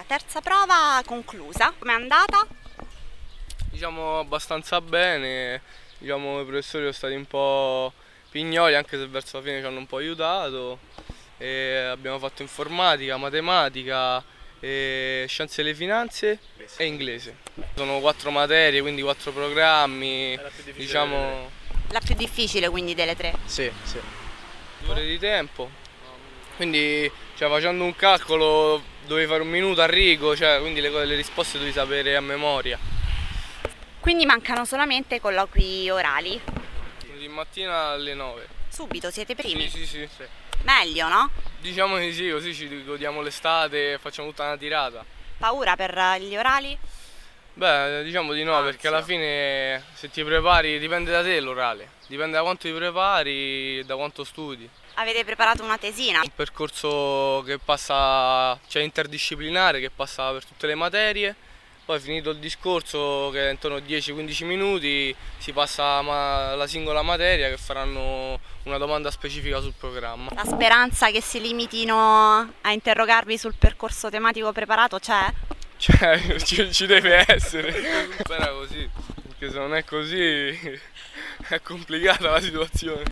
terza prova conclusa, com'è andata? Diciamo abbastanza bene, diciamo i professori sono stati un po' pignoli anche se verso la fine ci hanno un po' aiutato. E abbiamo fatto informatica, matematica, scienze delle finanze e inglese. Sono 4 materie, quindi 4 programmi, diciamo La più difficile quindi delle tre. Sì, sì. 2 ore di tempo. Quindi facendo un calcolo dovevi fare un minuto a rigo, quindi le risposte dovevi sapere a memoria. Quindi mancano solamente colloqui orali. Di mattina alle 9. Subito, siete primi? Sì. Meglio, no? Diciamo di sì, così ci godiamo l'estate e facciamo tutta una tirata. Paura per gli orali? Beh, diciamo di no, perché alla fine se ti prepari dipende da te l'orale, dipende da quanto ti prepari e da quanto studi. Avete preparato una tesina? Un percorso che passa, interdisciplinare, che passa per tutte le materie, poi finito il discorso che è intorno a 10-15 minuti si passa alla singola materia che faranno una domanda specifica sul programma. La speranza che si limitino a interrogarvi sul percorso tematico preparato c'è? Ci deve essere, spera così, perché se non è così è complicata la situazione.